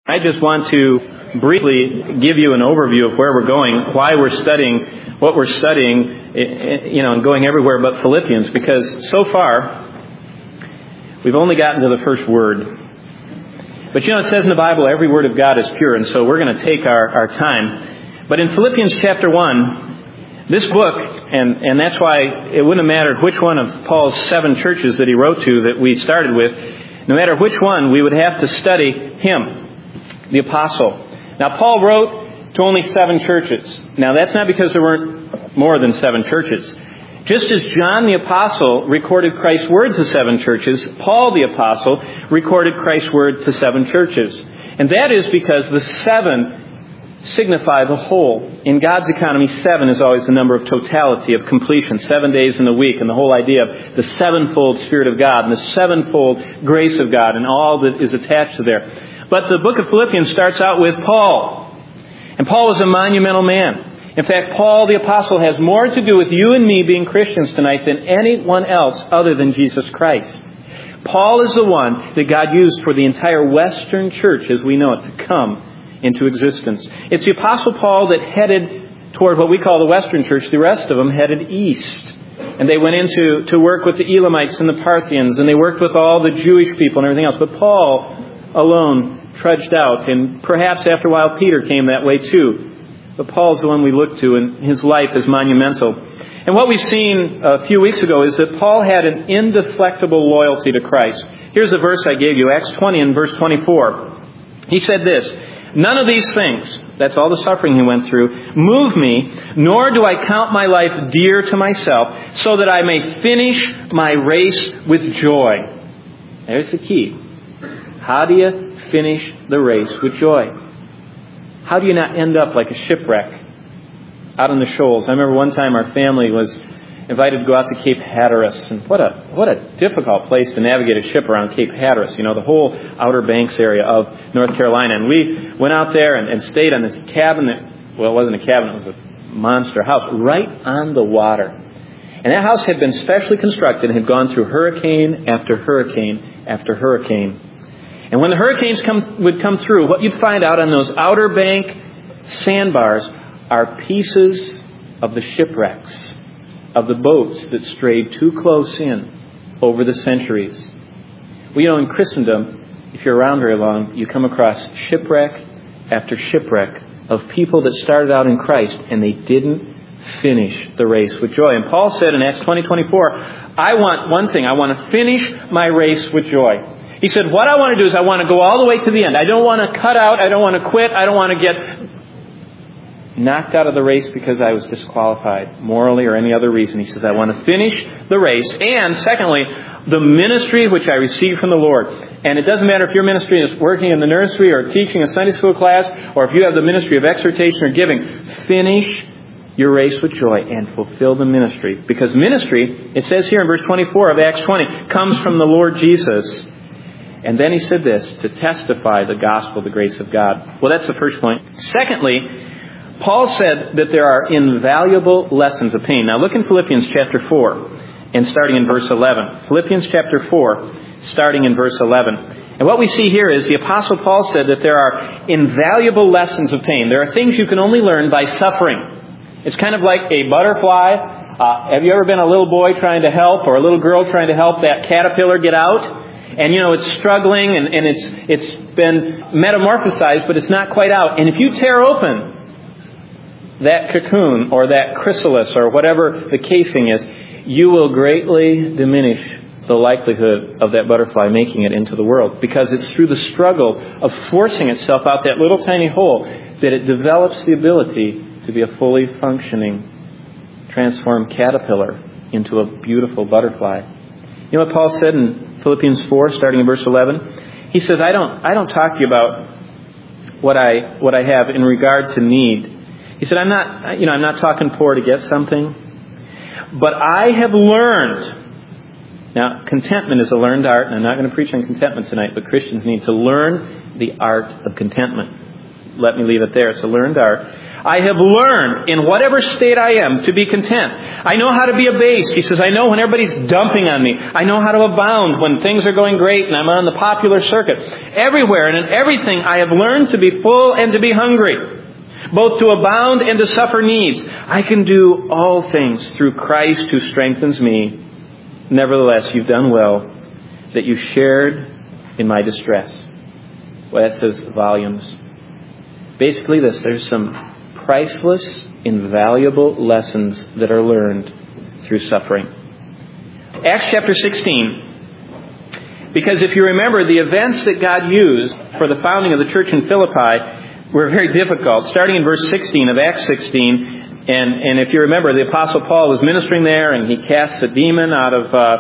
I just want to briefly give you an overview of where we're going, why we're studying what we're studying, and going everywhere but Philippians, because so far we've only gotten to the first word. But it says in the Bible every word of God is pure, and so we're going to take our time. But in Philippians chapter 1, this book, and that's why it wouldn't have mattered which one of Paul's 7 churches that he wrote to that we started with, no matter which one, we would have to study him, the apostle. Now, Paul wrote to only 7 churches. Now, that's not because there weren't more than 7 churches. Just as John the apostle recorded Christ's word to 7 churches, Paul the apostle recorded Christ's word to 7 churches. And that is because the 7 signify the whole. In God's economy, 7 is always the number of totality, of completion, 7 days in the week, and the whole idea of the sevenfold Spirit of God and the sevenfold grace of God and all that is attached to there. But the book of Philippians starts out with Paul. And Paul was a monumental man. In fact, Paul the apostle has more to do with you and me being Christians tonight than anyone else other than Jesus Christ. Paul is the one that God used for the entire Western church as we know it to come into existence. It's the apostle Paul that headed toward what we call the Western church. The rest of them headed east. And they went to work with the Elamites and the Parthians, and they worked with all the Jewish people and everything else. But Paul alone trudged out, and perhaps after a while Peter came that way too. But Paul's the one we look to, and his life is monumental. And what we've seen a few weeks ago is that Paul had an indeflectible loyalty to Christ. Here's the verse I gave you, Acts 20 and verse 24. He said this, "None of these things," that's all the suffering he went through, "move me, nor do I count my life dear to myself, so that I may finish my race with joy." There's the key. How do you finish the race with joy? How do you not end up like a shipwreck out on the shoals? I remember one time our family was invited to go out to Cape Hatteras, and what a difficult place to navigate a ship around Cape Hatteras, the whole Outer Banks area of North Carolina. And we went out there and stayed on this cabin that, well, it wasn't a cabin, it was a monster house right on the water. And that house had been specially constructed and had gone through hurricane after hurricane after hurricane. And when the hurricanes would come through, what you'd find out on those Outer Bank sandbars are pieces of the shipwrecks, of the boats that strayed too close in over the centuries. Well, in Christendom, if you're around very long, you come across shipwreck after shipwreck of people that started out in Christ and they didn't finish the race with joy. And Paul said in Acts 20:24, I want one thing, I want to finish my race with joy. He said, what I want to do is I want to go all the way to the end. I don't want to cut out. I don't want to quit. I don't want to get knocked out of the race because I was disqualified morally or any other reason. He says, I want to finish the race. And secondly, the ministry which I received from the Lord. And it doesn't matter if your ministry is working in the nursery or teaching a Sunday school class, or if you have the ministry of exhortation or giving. Finish your race with joy and fulfill the ministry. Because ministry, it says here in verse 24 of Acts 20, comes from the Lord Jesus. And then he said this, to testify the gospel, the grace of God. Well, that's the first point. Secondly, Paul said that there are invaluable lessons of pain. Now look in Philippians chapter 4 and starting in verse 11. Philippians chapter 4, starting in verse 11. And what we see here is the Apostle Paul said that there are invaluable lessons of pain. There are things you can only learn by suffering. It's kind of like a butterfly. Have you ever been a little boy trying to help, or a little girl trying to help that caterpillar get out? And it's struggling and it's been metamorphosized, but it's not quite out. And if you tear open that cocoon or that chrysalis or whatever the casing is, you will greatly diminish the likelihood of that butterfly making it into the world. Because it's through the struggle of forcing itself out that little tiny hole that it develops the ability to be a fully functioning, transformed caterpillar into a beautiful butterfly. You know what Paul said in Philippians 4, starting in verse 11? He says, I don't talk to you about what I have in regard to need. He said, I'm not talking poor to get something, but I have learned. Now, contentment is a learned art, and I'm not going to preach on contentment tonight, but Christians need to learn the art of contentment. let me leave it there. It's a learned art. I have learned in whatever state I am to be content. I know how to be abased. He says, I know when everybody's dumping on me. I know how to abound when things are going great and I'm on the popular circuit. Everywhere and in everything I have learned to be full and to be hungry, both to abound and to suffer needs. I can do all things through Christ who strengthens me. Nevertheless, you've done well that you shared in my distress. Well, that says volumes. Basically this, there's some priceless, invaluable lessons that are learned through suffering. Acts chapter 16. Because if you remember, the events that God used for the founding of the church in Philippi were very difficult. Starting in verse 16 of Acts 16, and if you remember, the Apostle Paul was ministering there, and he cast a demon out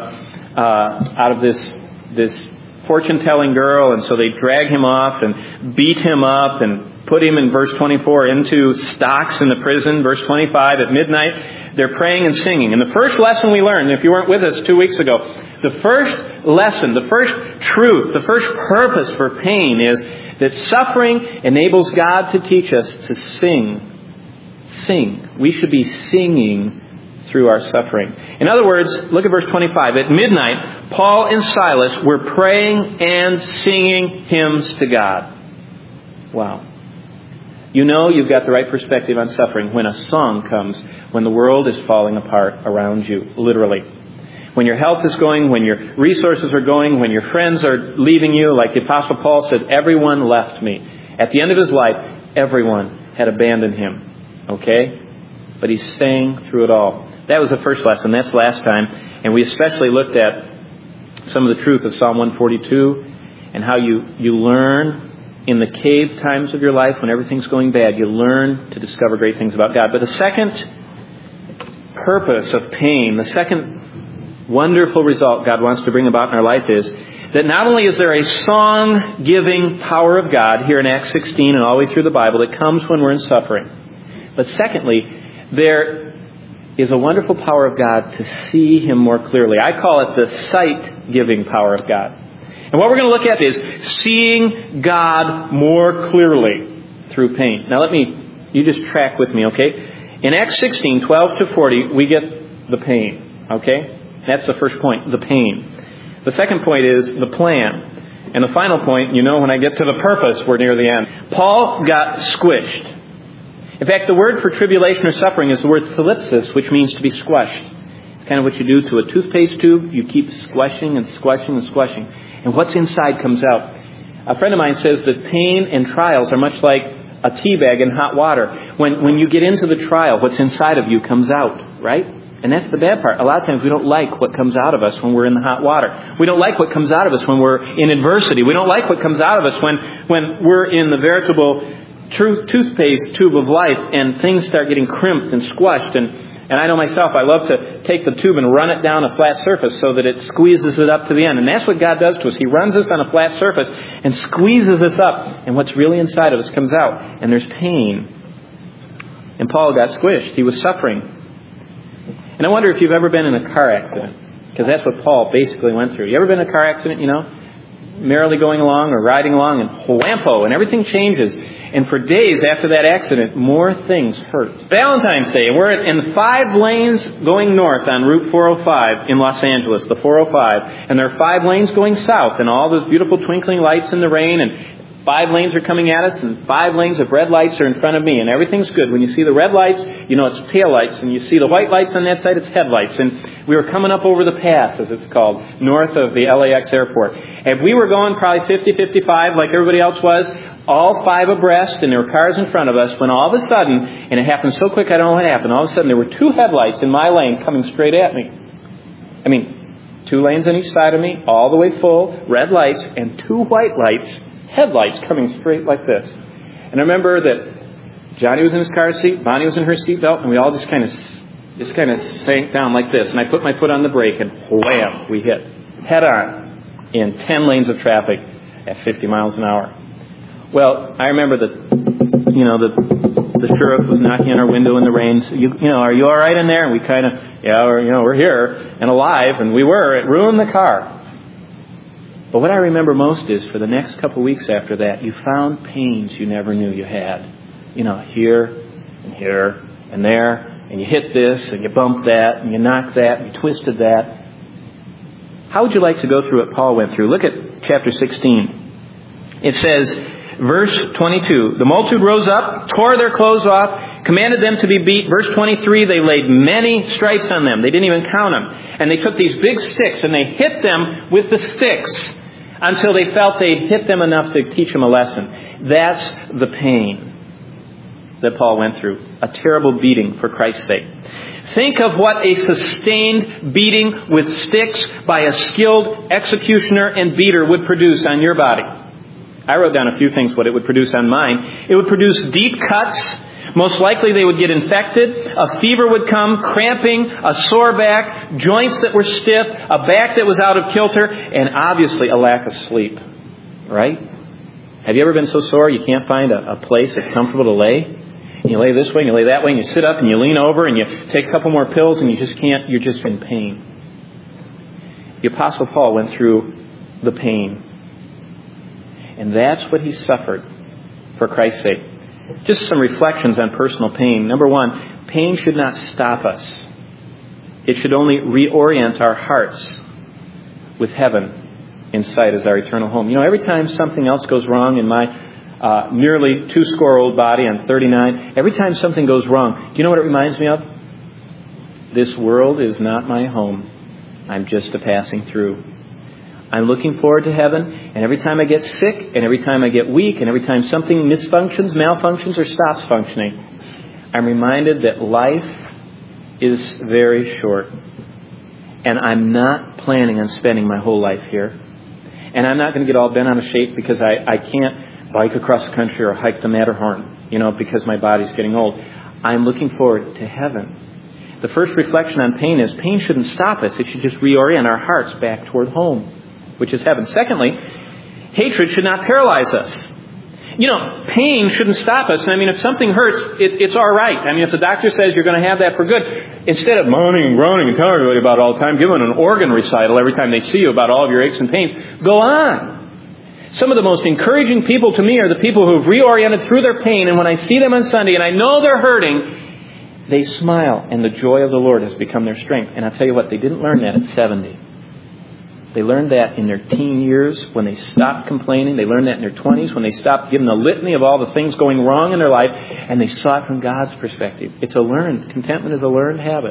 of this fortune-telling girl, and so they drag him off and beat him up and put him in verse 24 into stocks in the prison. Verse 25, at midnight, they're praying and singing. And the first lesson we learned, if you weren't with us 2 weeks ago, the first lesson, the first truth, the first purpose for pain is that suffering enables God to teach us to sing. Sing. We should be singing through our suffering. In other words, look at verse 25. At midnight, Paul and Silas were praying and singing hymns to God. Wow. You know you've got the right perspective on suffering when a song comes, when the world is falling apart around you, literally. When your health is going, when your resources are going, when your friends are leaving you, like the Apostle Paul said, everyone left me. At the end of his life, everyone had abandoned him. Okay? But he sang through it all. That was the first lesson. That's last time. And we especially looked at some of the truth of Psalm 142 and how you learn in the cave times of your life when everything's going bad. You learn to discover great things about God. But the second purpose of pain, the second wonderful result God wants to bring about in our life is that not only is there a song-giving power of God here in Acts 16 and all the way through the Bible that comes when we're in suffering, but secondly, there is a wonderful power of God to see Him more clearly. I call it the sight-giving power of God. And what we're going to look at is seeing God more clearly through pain. Now you just track with me, okay? In Acts 16, 12 to 40, we get the pain, okay? That's the first point, the pain. The second point is the plan. And the final point, when I get to the purpose, we're near the end. Paul got squished. In fact, the word for tribulation or suffering is the word thlipsis, which means to be squashed. It's kind of what you do to a toothpaste tube. You keep squashing and squashing and squashing. And what's inside comes out. A friend of mine says that pain and trials are much like a tea bag in hot water. When you get into the trial, what's inside of you comes out, right? And that's the bad part. A lot of times we don't like what comes out of us when we're in the hot water. We don't like what comes out of us when we're in adversity. We don't like what comes out of us when we're in the veritable toothpaste tube of life and things start getting crimped and squashed. And I know myself, I love to take the tube and run it down a flat surface so that it squeezes it up to the end. And that's what God does to us. He runs us on a flat surface and squeezes us up. And what's really inside of us comes out. And there's pain. And Paul got squished. He was suffering. And I wonder if you've ever been in a car accident. Because that's what Paul basically went through. You ever been in a car accident, merrily going along or riding along and whampo, and everything changes. And for days after that accident, more things hurt. Valentine's Day, and we're in 5 lanes going north on Route 405 in Los Angeles, the 405. And there are 5 lanes going south, and all those beautiful twinkling lights in the rain, and 5 lanes are coming at us, and 5 lanes of red lights are in front of me, and everything's good. When you see the red lights, it's tail lights, and you see the white lights on that side, it's headlights. And we were coming up over the pass, as it's called, north of the LAX airport. And we were going probably 50, 55, like everybody else was, all 5 abreast, and there were cars in front of us, when all of a sudden, and it happened so quick I don't know what happened, all of a sudden there were 2 headlights in my lane coming straight at me. 2 lanes on each side of me, all the way full, red lights, and 2 white lights, headlights coming straight like this. And I remember that Johnny was in his car seat, Bonnie was in her seatbelt, and we all just kind of sank down like this. And I put my foot on the brake, and wham, we hit head on in 10 lanes of traffic at 50 miles an hour. Well, I remember that, the sheriff was knocking on our window in the rain. So, are you all right in there? And we kind of, we're here and alive, and we were. It ruined the car. But what I remember most is for the next couple of weeks after that, you found pains you never knew you had. Here and here and there. And you hit this and you bump that and you knock that and you twisted that. How would you like to go through what Paul went through? Look at chapter 16. It says, verse 22, the multitude rose up, tore their clothes off, commanded them to be beat. Verse 23, they laid many stripes on them. They didn't even count them. And they took these big sticks and they hit them with the sticks until they felt they'd hit them enough to teach them a lesson. That's the pain that Paul went through. A terrible beating for Christ's sake. Think of what a sustained beating with sticks by a skilled executioner and beater would produce on your body. I wrote down a few things what it would produce on mine. It would produce deep cuts. Most likely they would get infected. A fever would come, cramping, a sore back, joints that were stiff, a back that was out of kilter, and obviously a lack of sleep. Right? Have you ever been so sore you can't find a place that's comfortable to lay? And you lay this way and you lay that way and you sit up and you lean over and you take a couple more pills and you just can't, you're just in pain. The Apostle Paul went through the pain. And that's what he suffered for Christ's sake. Just some reflections on personal pain. Number one, pain should not stop us. It should only reorient our hearts with heaven in sight as our eternal home. Every time something else goes wrong in my nearly 2-score-old body, I'm 39, every time something goes wrong, do you know what it reminds me of? This world is not my home. I'm just a passing through. I'm looking forward to heaven, and every time I get sick, and every time I get weak, and every time something misfunctions, malfunctions, or stops functioning, I'm reminded that life is very short. And I'm not planning on spending my whole life here. And I'm not going to get all bent out of shape because I can't bike across the country or hike the Matterhorn, because my body's getting old. I'm looking forward to heaven. The first reflection on pain is pain shouldn't stop us. It should just reorient our hearts back toward home, which is heaven. Secondly, hatred should not paralyze us. Pain shouldn't stop us. And if something hurts, it's all right. If the doctor says you're going to have that for good, instead of moaning and groaning and telling everybody about it all the time, give them an organ recital every time they see you about all of your aches and pains. Go on. Some of the most encouraging people to me are the people who have reoriented through their pain. And when I see them on Sunday and I know they're hurting, they smile. And the joy of the Lord has become their strength. And I'll tell you what, they didn't learn that at 70. They learned that in their teen years when they stopped complaining. They learned that in their 20s when they stopped giving a litany of all the things going wrong in their life. And they saw it from God's perspective. Contentment is a learned habit.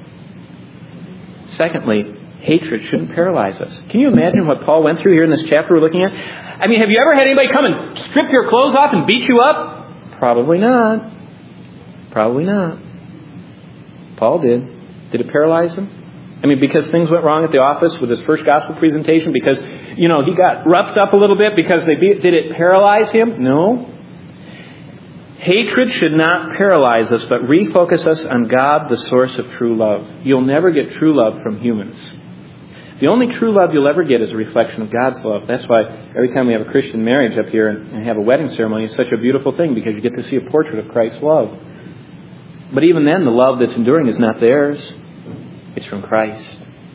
Secondly, hatred shouldn't paralyze us. Can you imagine what Paul went through here in this chapter we're looking at? Have you ever had anybody come and strip your clothes off and beat you up? Probably not. Probably not. Paul did. Did it paralyze him? Because things went wrong at the office with his first gospel presentation, because, he got roughed up a little bit because did it paralyze him? No. Hatred should not paralyze us, but refocus us on God, the source of true love. You'll never get true love from humans. The only true love you'll ever get is a reflection of God's love. That's why every time we have a Christian marriage up here and have a wedding ceremony, it's such a beautiful thing, because you get to see a portrait of Christ's love. But even then, the love that's enduring is not theirs. It's from Christ.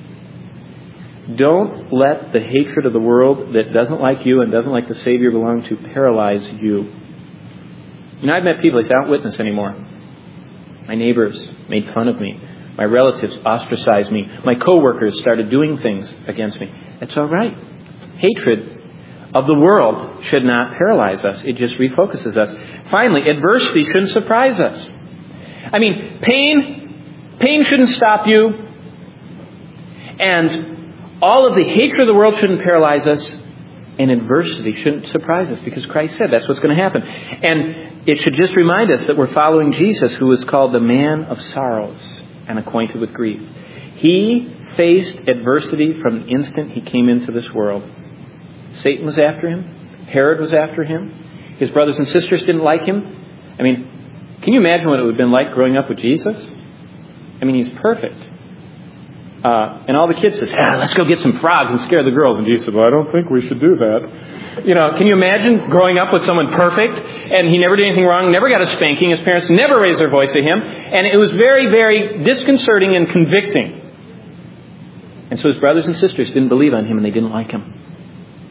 Don't let the hatred of the world that doesn't like you and doesn't like the Savior you belong to paralyze you. I've met people that don't witness anymore. My neighbors made fun of me. My relatives ostracized me. My coworkers started doing things against me. That's all right. Hatred of the world should not paralyze us. It just refocuses us. Finally, adversity shouldn't surprise us. Pain shouldn't stop you. And all of the hatred of the world shouldn't paralyze us. And adversity shouldn't surprise us, because Christ said that's what's going to happen. And it should just remind us that we're following Jesus, who is called the man of sorrows and acquainted with grief. He faced adversity from the instant he came into this world. Satan was after him. Herod was after him. His brothers and sisters didn't like him. Can you imagine what it would have been like growing up with Jesus? He's perfect. And all the kids says, let's go get some frogs and scare the girls. And Jesus said, well, I don't think we should do that. Can you imagine growing up with someone perfect and he never did anything wrong, never got a spanking, his parents never raised their voice at him, and it was very, very disconcerting and convicting. And so his brothers and sisters didn't believe on him and they didn't like him.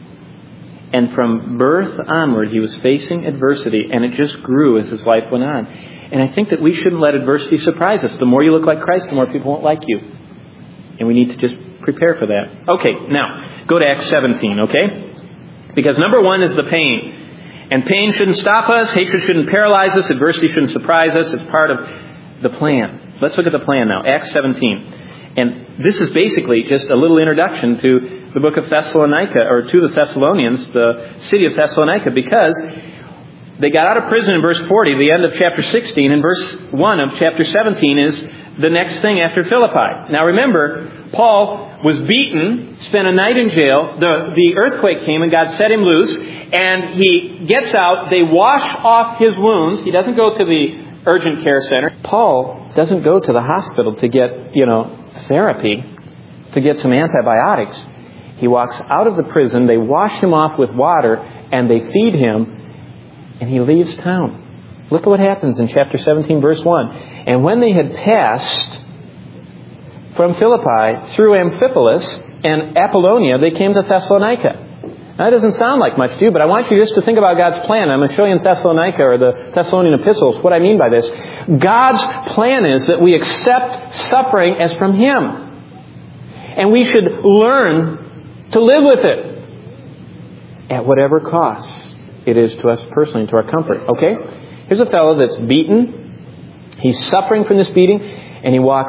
And from birth onward, he was facing adversity, and it just grew as his life went on. And I think that we shouldn't let adversity surprise us. The more you look like Christ, the more people won't like you. And we need to just prepare for that. Okay, now, go to Acts 17, okay? Because number one is the pain. And pain shouldn't stop us. Hatred shouldn't paralyze us. Adversity shouldn't surprise us. It's part of the plan. Let's look at the plan now. Acts 17. And this is basically just a little introduction to the book of Thessalonica, or to the Thessalonians, the city of Thessalonica, because they got out of prison in verse 40, the end of chapter 16, and verse 1 of chapter 17 is the next thing after Philippi. Now remember, Paul was beaten, spent a night in jail, the earthquake came and God set him loose, and he gets out, they wash off his wounds, he doesn't go to the urgent care center. Paul doesn't go to the hospital to get, therapy, to get some antibiotics. He walks out of the prison, they wash him off with water, and they feed him, and he leaves town. Look at what happens in chapter 17, verse 1. And when they had passed from Philippi through Amphipolis and Apollonia, they came to Thessalonica. Now, that doesn't sound like much to you, but I want you just to think about God's plan. I'm going to show you in Thessalonica, or the Thessalonian epistles, what I mean by this. God's plan is that we accept suffering as from Him. And we should learn to live with it at whatever cost it is to us personally and to our comfort. Okay? Here's a fellow that's beaten. He's suffering from this beating, and he walks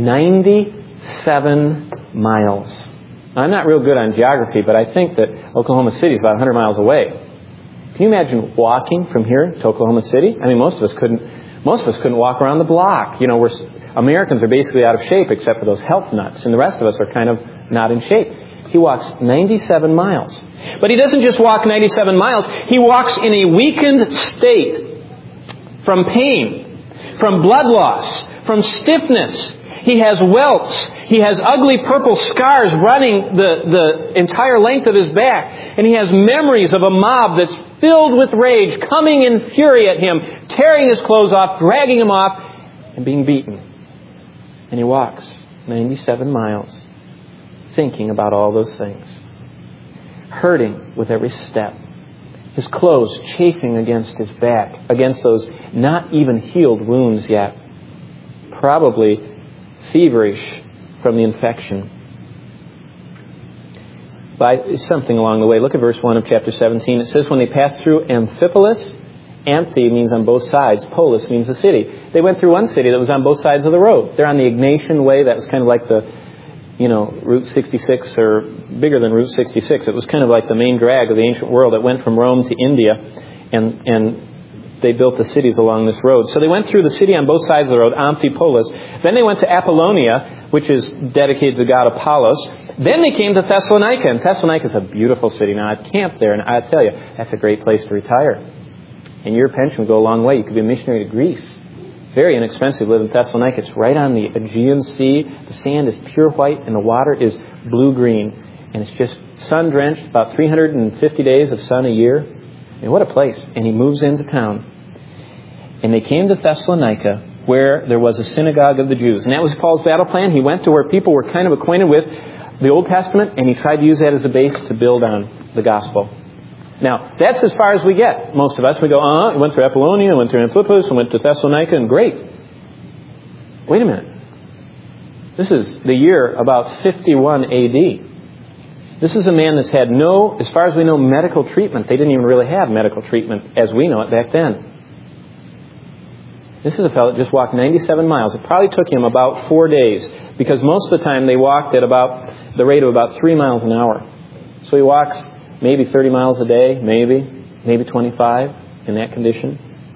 97 miles. Now, I'm not real good on geography, but I think that Oklahoma City is about 100 miles away. Can you imagine walking from here to Oklahoma City? I mean, most of us couldn't walk around the block. Americans are basically out of shape except for those health nuts, and the rest of us are kind of not in shape. He walks 97 miles. But he doesn't just walk 97 miles. He walks in a weakened state from pain, from blood loss, from stiffness. He has welts. He has ugly purple scars running the entire length of his back. And he has memories of a mob that's filled with rage, coming in fury at him, tearing his clothes off, dragging him off, and being beaten. And he walks 97 miles, thinking about all those things, hurting with every step, his clothes chafing against his back, against those not even healed wounds yet, probably feverish from the infection. By something along the way, look at verse 1 of chapter 17. It says, when they passed through Amphipolis, Amphi means on both sides, Polis means the city. They went through one city that was on both sides of the road. They're on the Ignatian Way. That was kind of like the Route 66, or bigger than Route 66. It was kind of like the main drag of the ancient world. It went from Rome to India, and they built the cities along this road. So they went through the city on both sides of the road, Amphipolis. Then they went to Apollonia, which is dedicated to the god Apollos. Then they came to Thessalonica, and Thessalonica is a beautiful city. Now, I've camped there, and I tell you, that's a great place to retire. And your pension would go a long way. You could be a missionary to Greece. Very inexpensive to live in Thessalonica. It's right on the Aegean Sea. The sand is pure white, and the water is blue-green. And it's just sun-drenched, about 350 days of sun a year. I mean, what a place. And he moves into town. And they came to Thessalonica, where there was a synagogue of the Jews. And that was Paul's battle plan. He went to where people were kind of acquainted with the Old Testament, and he tried to use that as a base to build on the gospel. Now, that's as far as we get. Most of us, we go, went through Apollonia, went through Amphipolis, and went to Thessalonica, and great. Wait a minute. This is the year about 51 A.D. This is a man that's had no, as far as we know, medical treatment. They didn't even really have medical treatment as we know it back then. This is a fellow that just walked 97 miles. It probably took him about 4 days, because most of the time they walked at about the rate of about 3 miles an hour. So he walks maybe 30 miles a day, maybe 25 in that condition.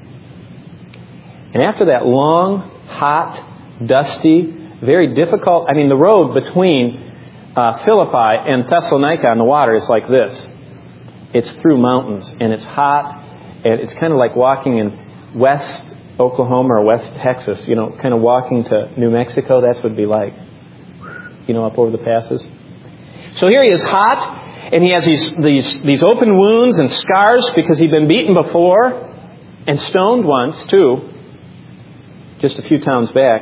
And after that long, hot, dusty, very difficult, the road between Philippi and Thessalonica on the water is like this. It's through mountains, and it's hot, and it's kind of like walking in West Oklahoma or West Texas, kind of walking to New Mexico. That's what it'd be like, up over the passes. So here he is, hot, and he has these open wounds and scars because he'd been beaten before and stoned once, too, just a few towns back.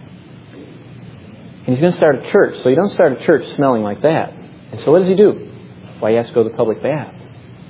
And he's going to start a church. So you don't start a church smelling like that. And so what does he do? Well, he has to go to the public bath.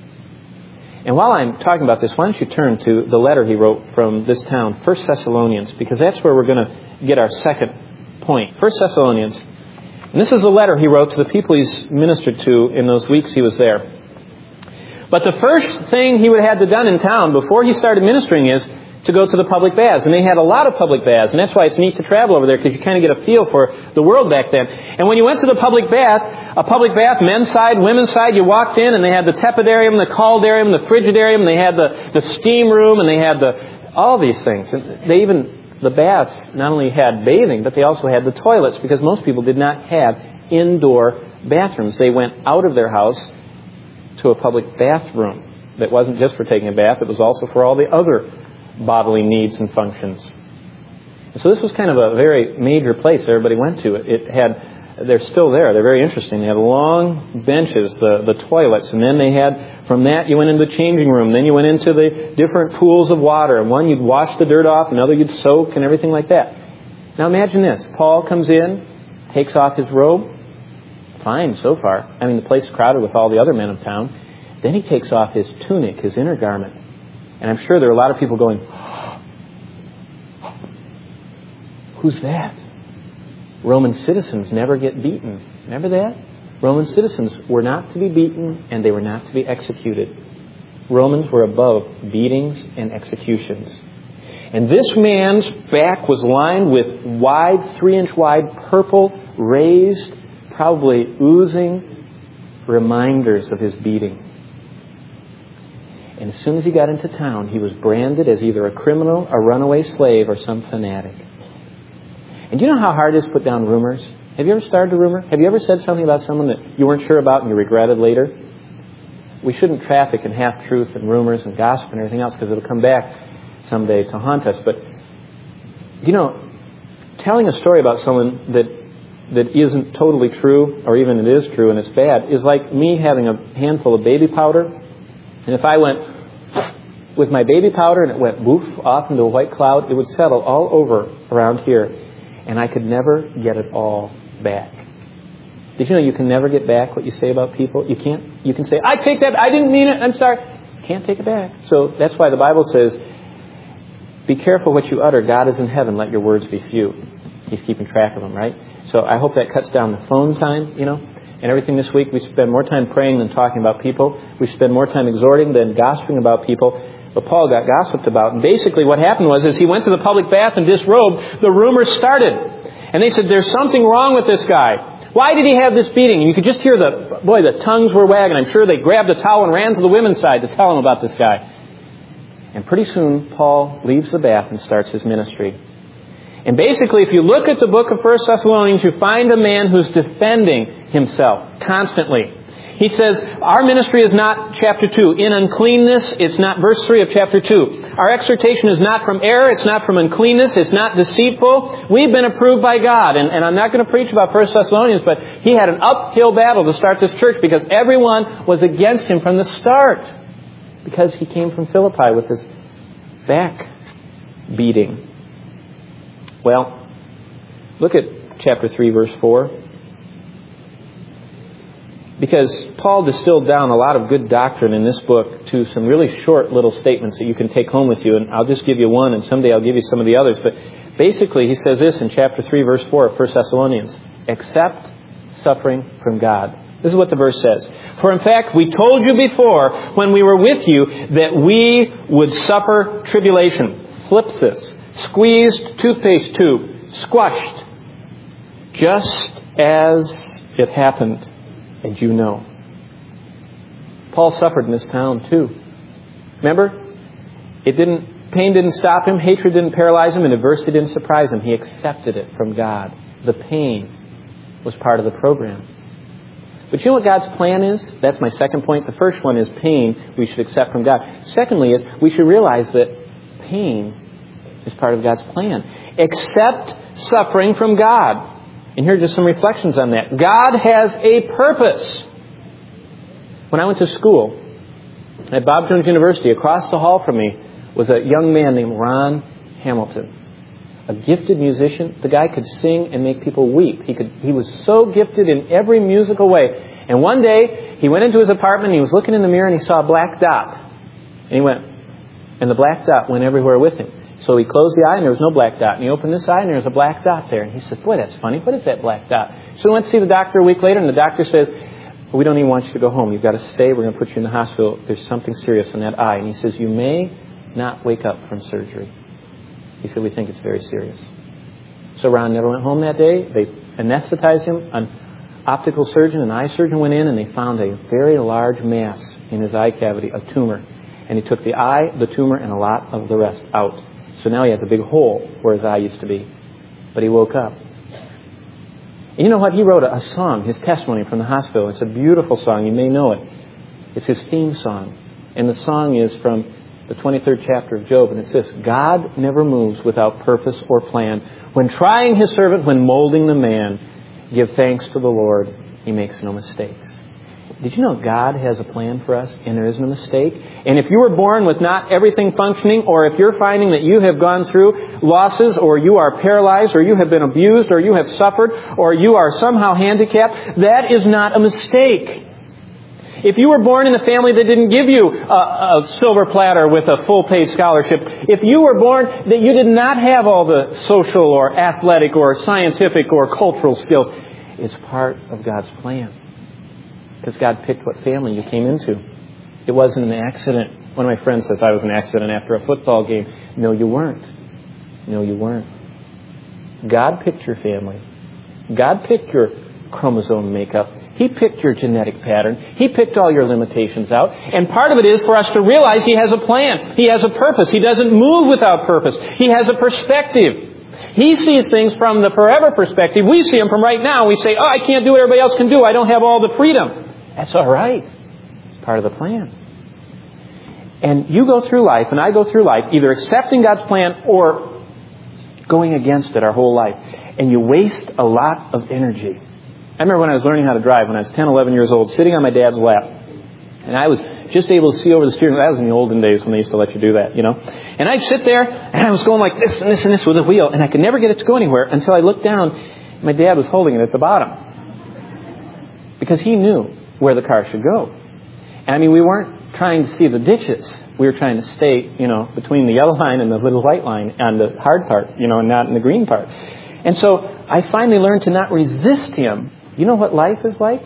And while I'm talking about this, why don't you turn to the letter he wrote from this town, 1 Thessalonians, because that's where we're going to get our second point. 1 Thessalonians. And this is the letter he wrote to the people he's ministered to in those weeks he was there. But the first thing he would have had done in town before he started ministering is to go to the public baths. And they had a lot of public baths. And that's why it's neat to travel over there, because you kind of get a feel for the world back then. And when you went to the public bath, a public bath, men's side, women's side, you walked in and they had the tepidarium, the caldarium, the frigidarium, they had the steam room, and they had all these things. And the baths not only had bathing, but they also had the toilets, because most people did not have indoor bathrooms. They went out of their house to a public bathroom that wasn't just for taking a bath, it was also for all the other bodily needs and functions. And so this was kind of a very major place everybody went to. They're still there. They're very interesting. They had long benches, the toilets, and then they had, from that you went into the changing room. Then you went into the different pools of water. And one you'd wash the dirt off, another you'd soak, and everything like that. Now imagine this. Paul comes in, takes off his robe. Fine so far. I mean, the place is crowded with all the other men of town. Then he takes off his tunic, his inner garment. And I'm sure there are a lot of people going, who's that? Roman citizens never get beaten. Remember that? Roman citizens were not to be beaten and they were not to be executed. Romans were above beatings and executions. And this man's back was lined with wide, 3-inch wide, purple, raised, probably oozing reminders of his beating. And as soon as he got into town, he was branded as either a criminal, a runaway slave, or some fanatic. And do you know how hard it is to put down rumors? Have you ever started a rumor? Have you ever said something about someone that you weren't sure about and you regretted later? We shouldn't traffic in half-truth and rumors and gossip and everything else, because it'll come back someday to haunt us. But, telling a story about someone that isn't totally true, or even it is true and it's bad, is like me having a handful of baby powder. And if I went with my baby powder and it went woof off into a white cloud, it would settle all over around here. And I could never get it all back. Did you know you can never get back what you say about people? You can't. You can say, I take that, I didn't mean it, I'm sorry. You can't take it back. So that's why the Bible says, be careful what you utter. God is in heaven, let your words be few. He's keeping track of them, right? So I hope that cuts down the phone time, and everything this week. We spend more time praying than talking about people. We spend more time exhorting than gossiping about people. But Paul got gossiped about. And basically what happened was, as he went to the public bath and disrobed, the rumors started. And they said, there's something wrong with this guy. Why did he have this beating? And you could just hear the tongues were wagging. I'm sure they grabbed a towel and ran to the women's side to tell him about this guy. And pretty soon, Paul leaves the bath and starts his ministry. And basically, if you look at the book of 1 Thessalonians, you find a man who's defending himself constantly. He says, our ministry is not, chapter 2, in uncleanness. It's not verse 3 of chapter 2. Our exhortation is not from error. It's not from uncleanness. It's not deceitful. We've been approved by God. And I'm not going to preach about 1 Thessalonians, but he had an uphill battle to start this church because everyone was against him from the start. Because he came from Philippi with his back beating. Well, look at chapter 3, verse 4. Because Paul distilled down a lot of good doctrine in this book to some really short little statements that you can take home with you. And I'll just give you one, and someday I'll give you some of the others. But basically, he says this in chapter 3, verse 4 of 1 Thessalonians. Accept suffering from God. This is what the verse says. For in fact, we told you before when we were with you that we would suffer tribulation. Flips this. Squeezed toothpaste tube. Squashed. Just as it happened. And you know. Paul suffered in this town too. Remember? Pain didn't stop him. Hatred didn't paralyze him. And adversity didn't surprise him. He accepted it from God. The pain was part of the program. But you know what God's plan is? That's my second point. The first one is pain we should accept from God. Secondly is we should realize that pain is part of God's plan. Accept suffering from God. And here are just some reflections on that. God has a purpose. When I went to school at Bob Jones University, across the hall from me was a young man named Ron Hamilton. A gifted musician. The guy could sing and make people weep. He was so gifted in every musical way. And one day, he went into his apartment and he was looking in the mirror and he saw a black dot. And he went, and the black dot went everywhere with him. So he closed the eye and there was no black dot. And he opened this eye and there was a black dot there. And he said, boy, that's funny. What is that black dot? So he went to see the doctor a week later, and the doctor says, we don't even want you to go home. You've got to stay. We're going to put you in the hospital. There's something serious in that eye. And he says, you may not wake up from surgery. He said, we think it's very serious. So Ron never went home that day. They anesthetized him. An optical surgeon, an eye surgeon went in, and they found a very large mass in his eye cavity, a tumor. And he took the eye, the tumor, and a lot of the rest out. So now he has a big hole where his eye used to be. But he woke up. And you know what? He wrote a song, his testimony from the hospital. It's a beautiful song. You may know it. It's his theme song. And the song is from the 23rd chapter of Job. And it says, God never moves without purpose or plan. When trying His servant, when molding the man, give thanks to the Lord. He makes no mistakes. Did you know God has a plan for us and there isn't a mistake? And if you were born with not everything functioning, or if you're finding that you have gone through losses, or you are paralyzed, or you have been abused, or you have suffered, or you are somehow handicapped, that is not a mistake. If you were born in a family that didn't give you a silver platter with a full-paid scholarship, if you were born that you did not have all the social or athletic or scientific or cultural skills, it's part of God's plan. Because God picked what family you came into. It wasn't an accident. One of my friends says I was an accident after a football game. No, you weren't. No, you weren't. God picked your family. God picked your chromosome makeup. He picked your genetic pattern. He picked all your limitations out. And part of it is for us to realize He has a plan. He has a purpose. He doesn't move without purpose. He has a perspective. He sees things from the forever perspective. We see them from right now. We say, I can't do what everybody else can do. I don't have all the freedom. That's all right. It's part of the plan. And you go through life, and I go through life, either accepting God's plan or going against it our whole life. And you waste a lot of energy. I remember when I was learning how to drive, when I was 10, 11 years old, sitting on my dad's lap. And I was just able to see over the steering wheel. That was in the olden days when they used to let you do that, you know. And I'd sit there, and I was going like this and this and this with the wheel. And I could never get it to go anywhere until I looked down. And my dad was holding it at the bottom. Because he knew where the car should go. And I mean, we weren't trying to see the ditches. We were trying to stay, between the yellow line and the little white line on the hard part, and not in the green part. And so I finally learned to not resist Him. You know what life is like?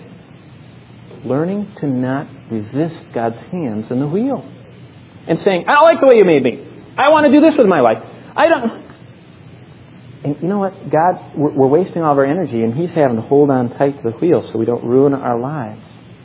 Learning to not resist God's hands in the wheel. And saying, I don't like the way you made me. I want to do this with my life. I don't. And you know what? God, we're wasting all of our energy, and He's having to hold on tight to the wheel so we don't ruin our lives.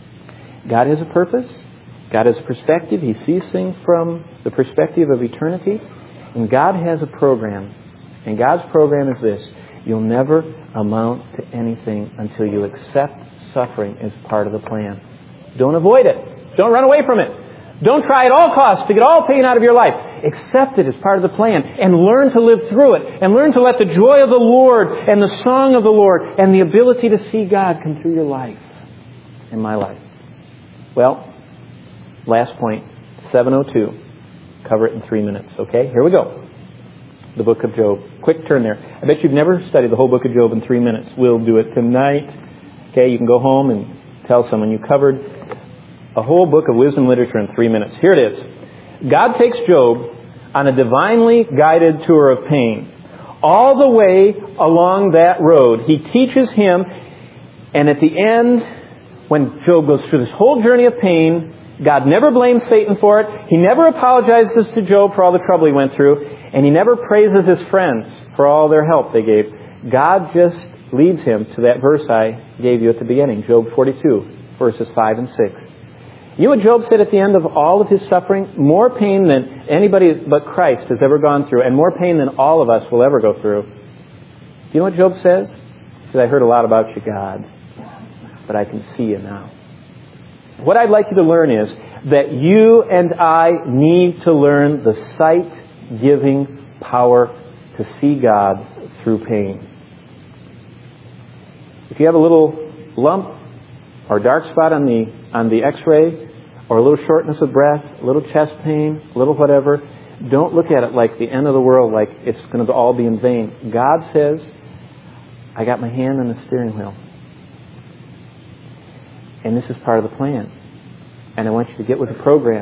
God has a purpose. God has a perspective. He sees things from the perspective of eternity. And God has a program. And God's program is this. You'll never amount to anything until you accept suffering as part of the plan. Don't avoid it. Don't run away from it. Don't try at all costs to get all pain out of your life. Accept it as part of the plan and learn to live through it. And learn to let the joy of the Lord and the song of the Lord and the ability to see God come through your life and my life. Well, last point, 7:02. Cover it in 3 minutes, okay? Here we go. The book of Job. Quick turn there. I bet you've never studied the whole book of Job in 3 minutes. We'll do it tonight. Okay, you can go home and tell someone you covered a whole book of wisdom literature in 3 minutes. Here it is. God takes Job on a divinely guided tour of pain. All the way along that road, He teaches him, and at the end, when Job goes through this whole journey of pain, God never blames Satan for it. He never apologizes to Job for all the trouble he went through. And He never praises his friends for all their help they gave. God just leads him to that verse I gave you at the beginning, Job 42, verses 5 and 6. You know what Job said at the end of all of his suffering? More pain than anybody but Christ has ever gone through, and more pain than all of us will ever go through. Do you know what Job says? He said, I heard a lot about you, God, but I can see you now. What I'd like you to learn is that you and I need to learn the sight-giving power to see God through pain. If you have a little lump or dark spot on the x-ray, or a little shortness of breath, a little chest pain, a little whatever, don't look at it like the end of the world, like it's going to all be in vain. God says, I got my hand on the steering wheel. And this is part of the plan. And I want you to get with the program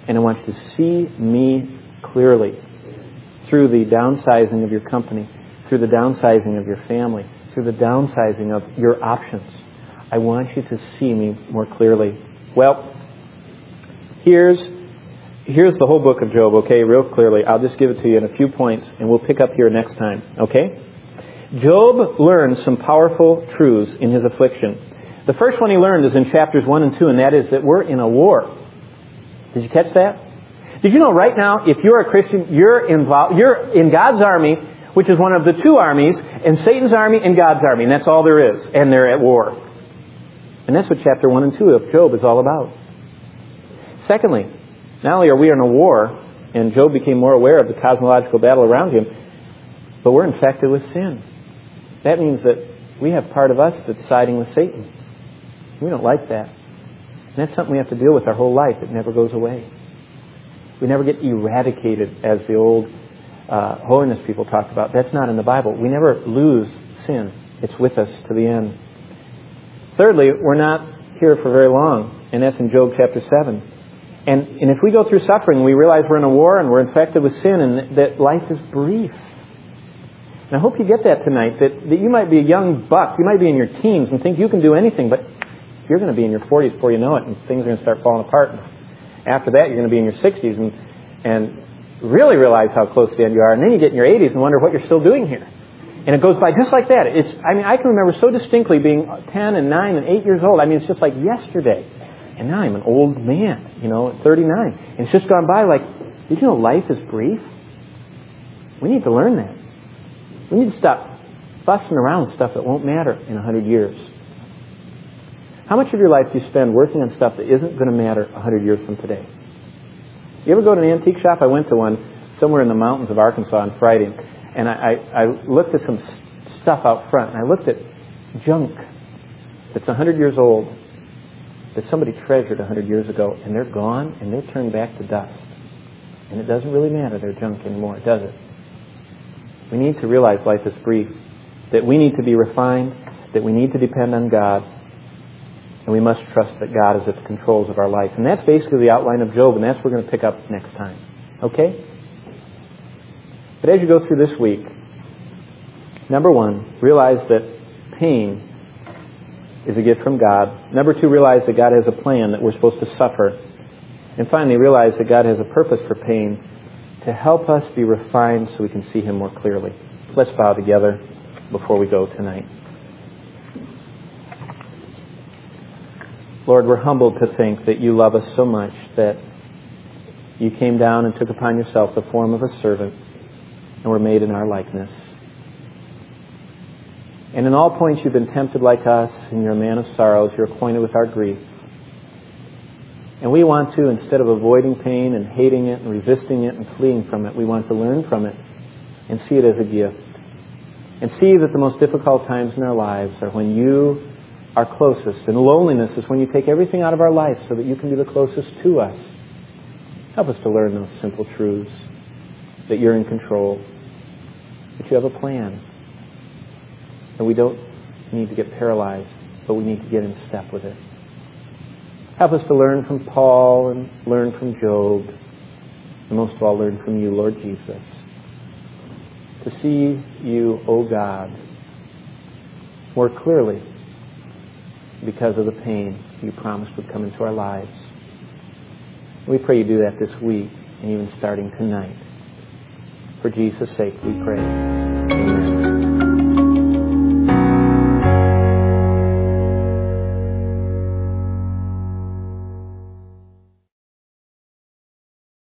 And I want you to see me clearly through the downsizing of your company, through the downsizing of your family, through the downsizing of your options. I want you to see me more clearly. Well, here's the whole book of Job, okay, real clearly. I'll just give it to you in a few points, and we'll pick up here next time, okay? Job learned some powerful truths in his affliction. The first one he learned is in chapters 1 and 2, and that is that we're in a war. Did you catch that? Did you know right now, if you're a Christian, you're in God's army, which is one of the two armies, and Satan's army and God's army, and that's all there is, and they're at war. And that's what chapter 1 and 2 of Job is all about. Secondly, not only are we in a war, and Job became more aware of the cosmological battle around him, but we're infected with sin. That means that we have part of us that's siding with Satan. We don't like that. And that's something we have to deal with our whole life. It never goes away. We never get eradicated, as the old holiness people talked about. That's not in the Bible. We never lose sin. It's with us to the end. Thirdly, we're not here for very long, and that's in Job chapter 7. And if we go through suffering, we realize we're in a war and we're infected with sin, and that life is brief. And I hope you get that tonight, that you might be a young buck, you might be in your teens and think you can do anything, but you're going to be in your 40s before you know it, and things are going to start falling apart. After that, you're going to be in your 60s and really realize how close to the end you are. And then you get in your 80s and wonder what you're still doing here. And it goes by just like that. I can remember so distinctly being 10 and 9 and 8 years old. It's just like yesterday. And now I'm an old man, at 39. And it's just gone by like, did you know life is brief? We need to learn that. We need to stop fussing around stuff that won't matter in 100 years. How much of your life do you spend working on stuff that isn't going to matter 100 years from today? You ever go to an antique shop? I went to one somewhere in the mountains of Arkansas on Friday, and I looked at some stuff out front, and I looked at junk that's 100 years old, that somebody treasured 100 years ago, and they're gone, and they've turned back to dust. And it doesn't really matter their junk anymore, does it? We need to realize life is brief, that we need to be refined, that we need to depend on God, and we must trust that God is at the controls of our life. And that's basically the outline of Job, and that's what we're going to pick up next time. Okay? But as you go through this week, number 1, realize that pain is a gift from God. Number 2, realize that God has a plan that we're supposed to suffer. And finally, realize that God has a purpose for pain to help us be refined so we can see Him more clearly. Let's bow together before we go tonight. Lord, we're humbled to think that you love us so much that you came down and took upon yourself the form of a servant and were made in our likeness. And in all points you've been tempted like us, and you're a man of sorrows, you're acquainted with our grief. And we want to, instead of avoiding pain and hating it and resisting it and fleeing from it, we want to learn from it and see it as a gift. And see that the most difficult times in our lives are when you are closest. And loneliness is when you take everything out of our life so that you can be the closest to us. Help us to learn those simple truths. That you're in control. That you have a plan. And we don't need to get paralyzed, but we need to get in step with it. Help us to learn from Paul and learn from Job. And most of all, learn from you, Lord Jesus. To see you, O God, more clearly because of the pain you promised would come into our lives. We pray you do that this week and even starting tonight. For Jesus' sake we pray. Amen.